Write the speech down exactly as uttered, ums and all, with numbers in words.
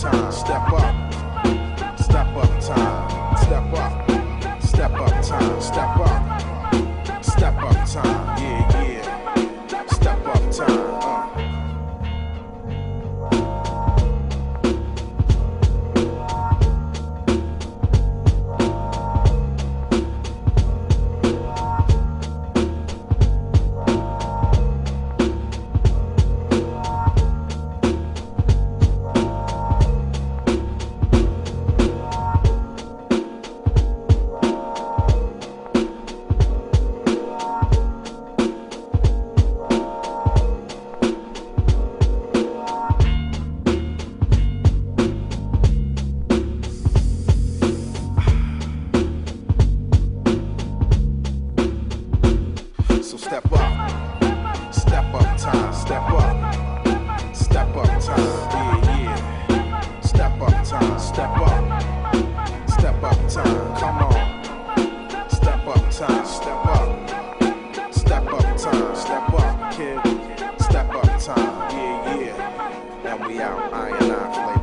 time, step up, step up time, step up, step up time, step up, step up time, yeah, yeah, step up time, uh. So step up, step up time, step up, step up time, yeah, yeah, step up time, step up, step up time, come on, step up time, step up, step up time, step up, kid, step up time, yeah, yeah, and we out, I and I play.